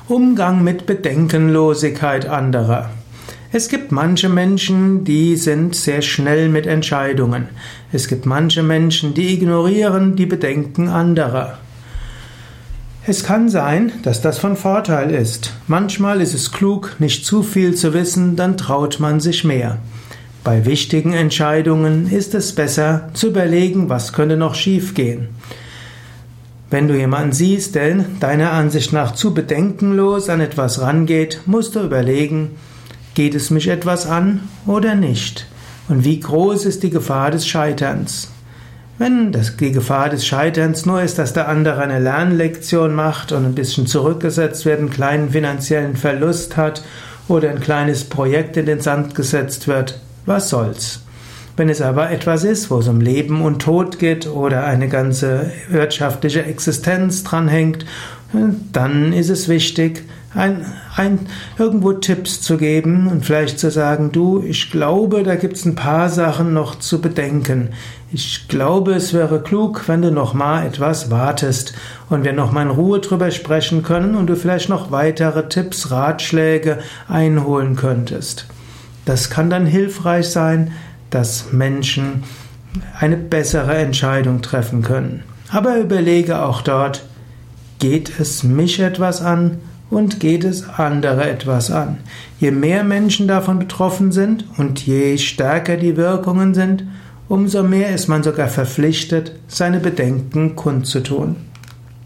Umgang mit Bedenkenlosigkeit anderer. Es gibt manche Menschen, die sind sehr schnell mit Entscheidungen. Es gibt manche Menschen, die ignorieren die Bedenken anderer. Es kann sein, dass das von Vorteil ist. Manchmal ist es klug, nicht zu viel zu wissen, dann traut man sich mehr. Bei wichtigen Entscheidungen ist es besser zu überlegen, was könnte noch schiefgehen. Wenn du jemanden siehst, der deiner Ansicht nach zu bedenkenlos an etwas rangeht, musst du überlegen, geht es mich etwas an oder nicht? Und wie groß ist die Gefahr des Scheiterns? Wenn die Gefahr des Scheiterns nur ist, dass der andere eine Lernlektion macht und ein bisschen zurückgesetzt wird, einen kleinen finanziellen Verlust hat oder ein kleines Projekt in den Sand gesetzt wird, was soll's? Wenn es aber etwas ist, wo es um Leben und Tod geht oder eine ganze wirtschaftliche Existenz dranhängt, dann ist es wichtig, irgendwo Tipps zu geben und vielleicht zu sagen, du, ich glaube, da gibt's ein paar Sachen noch zu bedenken. Ich glaube, es wäre klug, wenn du noch mal etwas wartest und wir noch mal in Ruhe drüber sprechen können und du vielleicht noch weitere Tipps, Ratschläge einholen könntest. Das kann dann hilfreich sein, dass Menschen eine bessere Entscheidung treffen können. Aber überlege auch dort, geht es mich etwas an und geht es andere etwas an? Je mehr Menschen davon betroffen sind und je stärker die Wirkungen sind, umso mehr ist man sogar verpflichtet, seine Bedenken kundzutun.